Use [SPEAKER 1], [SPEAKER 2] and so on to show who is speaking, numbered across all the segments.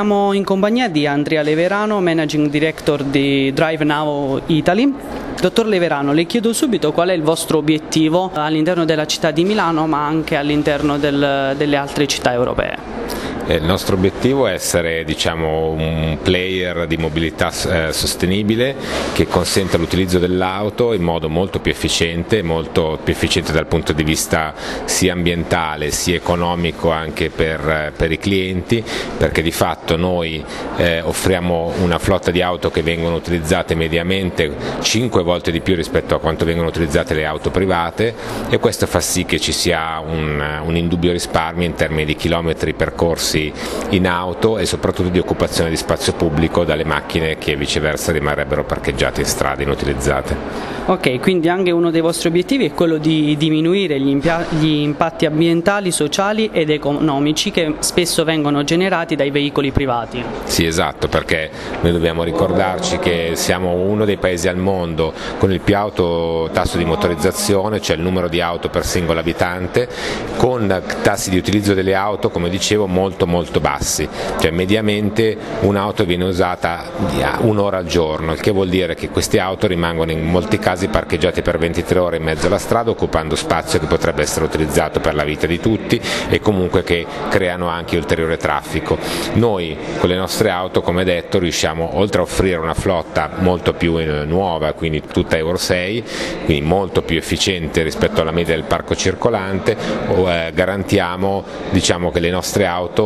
[SPEAKER 1] Siamo in compagnia di Andrea Leverano, Managing Director di Drive Now Italy. Dottor Leverano, le chiedo subito qual è il vostro obiettivo all'interno della città di Milano, ma anche all'interno delle altre città europee.
[SPEAKER 2] Il nostro obiettivo è essere un player di mobilità sostenibile che consenta l'utilizzo dell'auto in modo molto più efficiente dal punto di vista sia ambientale sia economico anche per i clienti, perché di fatto noi offriamo una flotta di auto che vengono utilizzate mediamente 5 volte di più rispetto a quanto vengono utilizzate le auto private, e questo fa sì che ci sia un indubbio risparmio in termini di chilometri percorsi in auto e soprattutto di occupazione di spazio pubblico dalle macchine che viceversa rimarrebbero parcheggiate in strade inutilizzate.
[SPEAKER 1] Ok, quindi anche uno dei vostri obiettivi è quello di diminuire gli impatti ambientali, sociali ed economici che spesso vengono generati dai veicoli privati.
[SPEAKER 2] Sì, esatto, perché noi dobbiamo ricordarci che siamo uno dei paesi al mondo con il più alto tasso di motorizzazione, cioè il numero di auto per singolo abitante, con tassi di utilizzo delle auto, come dicevo, molto bassi, cioè mediamente un'auto viene usata un'ora al giorno, il che vuol dire che queste auto rimangono in molti casi parcheggiate per 23 ore in mezzo alla strada, occupando spazio che potrebbe essere utilizzato per la vita di tutti e comunque che creano anche ulteriore traffico. Noi con le nostre auto, come detto, riusciamo, oltre a offrire una flotta molto più nuova, quindi tutta Euro 6, quindi molto più efficiente rispetto alla media del parco circolante, garantiamo che le nostre auto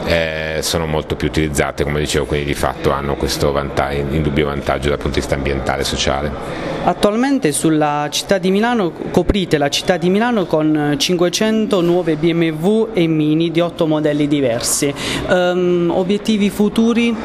[SPEAKER 2] sono molto più utilizzate, come dicevo, quindi di fatto hanno questo indubbio vantaggio dal punto di vista ambientale e sociale.
[SPEAKER 1] Attualmente sulla città di Milano coprite la città di Milano con 500 nuove BMW e Mini di 8 modelli diversi. Obiettivi futuri?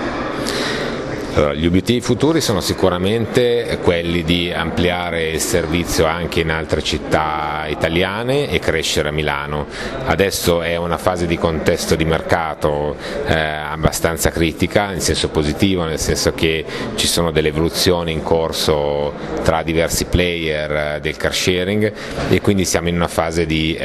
[SPEAKER 2] Allora, gli obiettivi futuri sono sicuramente quelli di ampliare il servizio anche in altre città italiane e crescere a Milano. Adesso è una fase di contesto di mercato abbastanza critica, in senso positivo, nel senso che ci sono delle evoluzioni in corso tra diversi player del car sharing e quindi siamo in una fase di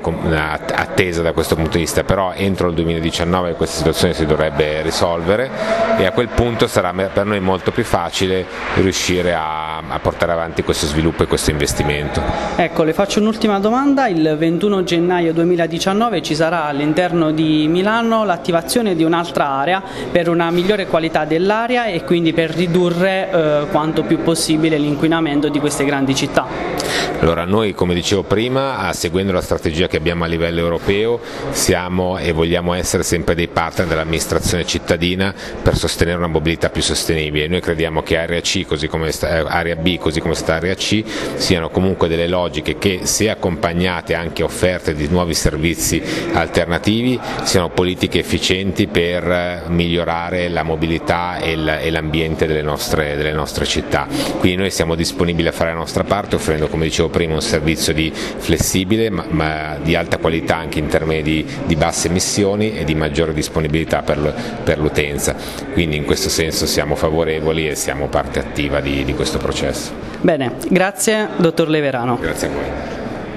[SPEAKER 2] attesa da questo punto di vista, però entro il 2019 questa situazione si dovrebbe risolvere e a quel punto sarà per noi molto più facile riuscire a portare avanti questo sviluppo e questo investimento.
[SPEAKER 1] Ecco, le faccio un'ultima domanda. Il 21 gennaio 2019 ci sarà all'interno di Milano l'attivazione di un'altra area per una migliore qualità dell'aria e quindi per ridurre quanto più possibile l'inquinamento di queste grandi città.
[SPEAKER 2] Allora, noi, come dicevo prima, seguendo la strategia che abbiamo a livello europeo, siamo e vogliamo essere sempre dei partner dell'amministrazione cittadina per sostenere una mobilità più sostenibile. Noi crediamo che area C, così come area B, così come sta area C, siano comunque delle logiche che, se accompagnate anche a offerte di nuovi servizi alternativi, siano politiche efficienti per migliorare la mobilità e l'ambiente delle nostre città. Quindi noi siamo disponibili a fare la nostra parte, offrendo, come dicevo prima, un servizio flessibile ma di alta qualità anche in termini di basse emissioni e di maggiore disponibilità per l'utenza. Quindi in questo senso siamo favorevoli e siamo parte attiva di questo processo.
[SPEAKER 1] Bene, grazie dottor Leverano.
[SPEAKER 2] Grazie a voi.